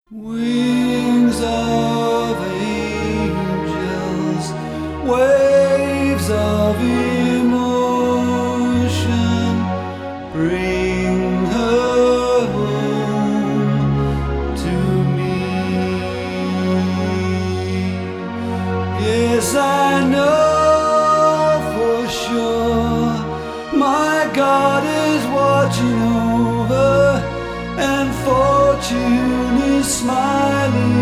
Wings of angels, waves of emotion, bring her home to me. Yes, I know for sure my God is watching over, and fortune is smiling